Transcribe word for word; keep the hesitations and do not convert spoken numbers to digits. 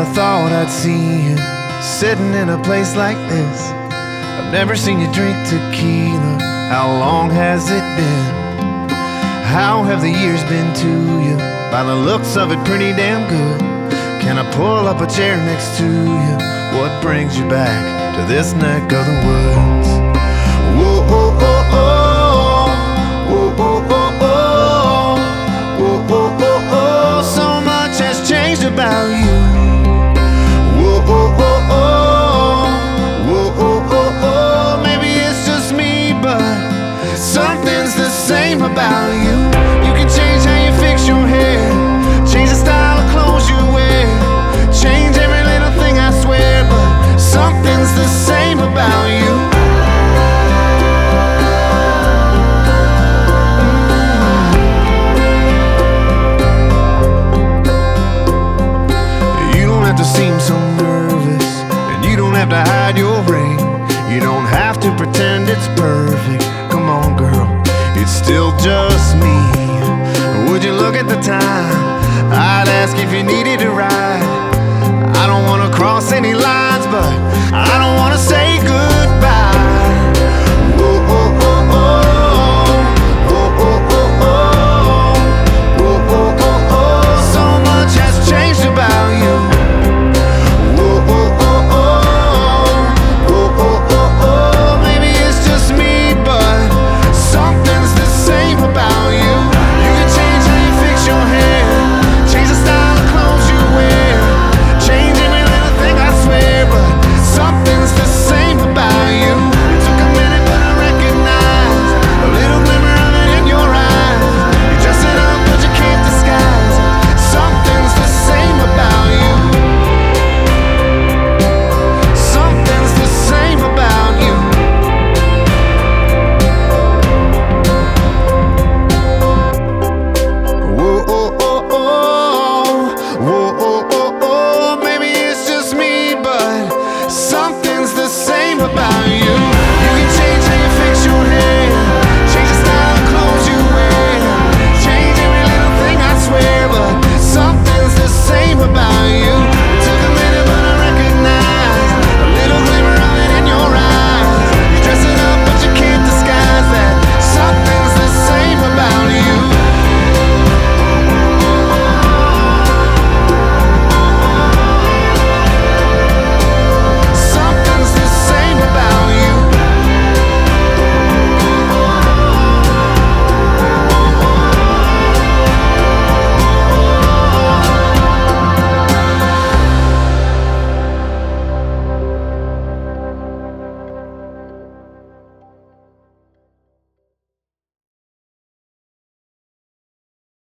Never thought I'd see you sitting in a place like this. I've never seen you drink tequila. How long has it been? How have the years been to you? By the looks of it, pretty damn good. Can I pull up a chair next to you? What brings you back to this neck of the woods? Whoa, oh, oh, oh. Whoa, oh, oh, oh. Whoa, oh, oh, oh. So much has changed about you. Whoa, oh, oh, oh. Whoa, oh, oh, oh. Maybe it's just me, but something's the same about you. You can change how you fix your hair, change the style of clothes you wear, change every little thing, I swear, but something's the same about you. You don't have to seem so nervous, and you don't have to hide your ring. You don't have to pretend it's perfect. Come on, girl, it's still just me. Would you look at the time? I'd ask if you needed a ride. I don't wanna cross any lines, but